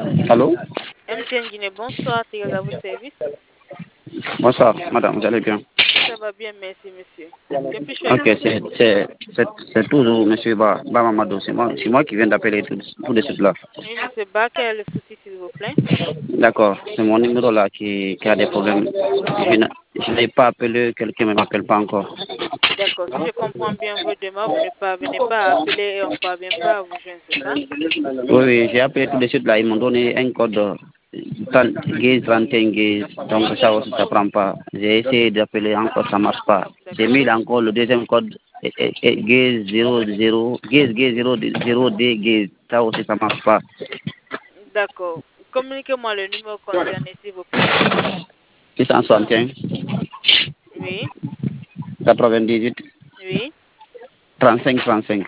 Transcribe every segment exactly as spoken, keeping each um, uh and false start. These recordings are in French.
Allô? M T N Guinée, bonsoir, Tigaz à votre service. Bonsoir, madame, vous allez bien? Ça va bien, merci, monsieur. Que puis-je faire Ok, pour vous? c'est c'est- c'est- c'est toujours monsieur Ba, Ba Mamadou, c'est moi, c'est moi qui viens d'appeler tout, tout de suite là. Oui, monsieur Ba, quel est le souci, s'il vous plaît? D'accord, c'est mon numéro là qui, qui a des problèmes. Je n'a- je n'ai pas appelé, quelqu'un ne m'appelle pas encore. D'accord, si je comprends bien vos demandes, vous ne parvenez pas à appeler et on ne parvient pas à vous joindre, c'est ça? Oui, oui, j'ai appelé tout de suite là, ils m'ont donné un code euh, trente, Gaze trente et un Gaze, donc ça aussi ça prend pas. J'ai essayé d'appeler encore, ça marche pas. J'ai mis là encore le deuxième code, et- et- et Gaze zéro zéro, Gaze Gaze zéro zéro D Gaze, ça aussi ça marche pas. D'accord. Communiquez-moi le numéro concerné, s'il vous plaît. six cent soixante et un, Oui, quatre-vingt-dix-huit, oui. trente-cinq, trente-cinq.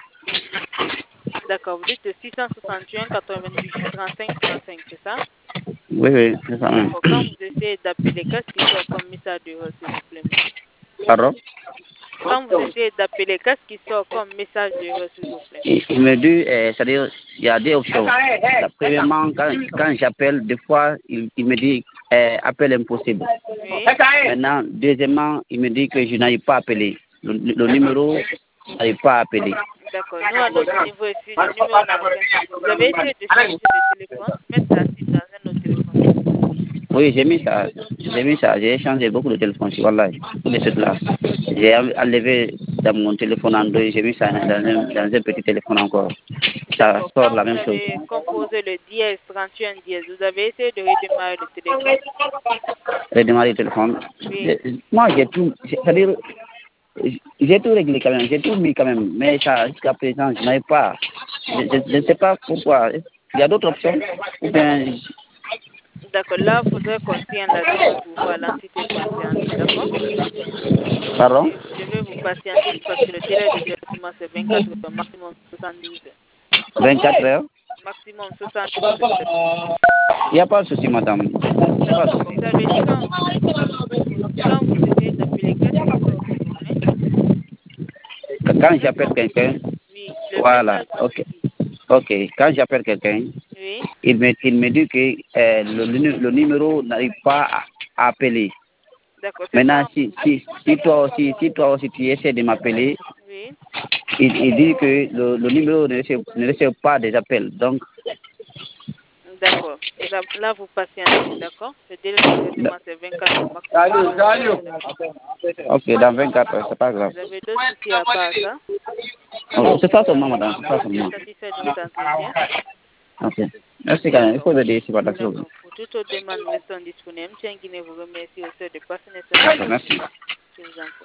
D'accord, vous dites six cent soixante et un quatre-vingt-dix-huit trente-cinq trente-cinq, c'est ça? Oui, oui, c'est ça même. D'accord. Quand vous essayez d'appeler, qu'est-ce qui sort comme message d'erreur, s'il vous plaît, monsieur? Pardon? Quand vous essayez d'appeler, qu'est-ce qui sort comme message d'erreur, s'il vous plaît? Il, il me dit, euh, c'est-à-dire, il y a deux options. La premièrement, quand, quand j'appelle, des fois, il, il me dit euh, appel impossible. Oui. Maintenant, deuxièmement, il me dit que je n'arrive pas à appeler. Le, le numéro, je n'arrive pas à appeler. D'accord. Nous, à notre niveau ici, le numéro n'a aucun souci. Vous avez essayé de changer de téléphone, mettre la SIM dans un autre téléphone. Oui, j'ai mis ça. J'ai mis ça. J'ai changé beaucoup de téléphones. Voilà, tous les trucs là. J'ai enlevé dans mon téléphone Android, j'ai mis ça dans un, dans un petit téléphone encore. Ça D'accord. sort Quand la vous même chose. avez composé le dièse trente et un dièse, vous avez essayé de redémarrer le téléphone? Redémarrer le téléphone. Oui. Moi, j'ai tout. C'est-à-dire, j'ai tout réglé quand même. J'ai tout mis quand même. Mais ça, jusqu'à présent, je n'avais pas. Je je- je ne sais pas pourquoi. Il y a d'autres options. Ou bien, D'accord. Là, il faudrait qu'on tienne la demande pour voir l'entité concernée. D'accord? pardon? Je vais vous patienter parce que le délai de traitement, c'est vingt-quatre heures, maximum soixante-douze heures. vingt-quatre heures. Maximum soixante-douze heures. Il n'y a pas de souci, madame. D'accord. Vous avez dit quand, quand vous essayez d'appeler, qu'est-ce qui sort, s'il vous plaît? Quand j'appelle quelqu'un, Oui, le voilà, message ok. qui dit. Ok, quand j'appelle quelqu'un, Oui. il me, il me dit que euh, le, le, le numéro n'arrive pas à, à appeler. D'accord. C'est Maintenant, quand? si, si, si, toi aussi, si toi aussi tu essaies de m'appeler, Oui. il, il dit que le, le numéro ne reçoit, ne reçoit pas des appels. Donc, D'accord. Là, là, vous patientez. D'accord. Le délai de da- traitement, c'est vingt-quatre heures, maximum soixante-douze heures. D'accord. ok, dans vingt-quatre heures, c'est pas grave. Vous avez d'autres soucis à part ça? Oh, c'est ça seulement, madame, c'est ça Vous êtes seulement. satisfait de votre entretien? Ok. Merci quand même, il D'accord. faut le dire ici, voilà. D'accord. Pour toute autre demande, nous restons disponibles. M. Guinée vous remercie aussi de passer Ok, nécessairement. merci. Je vous en prie.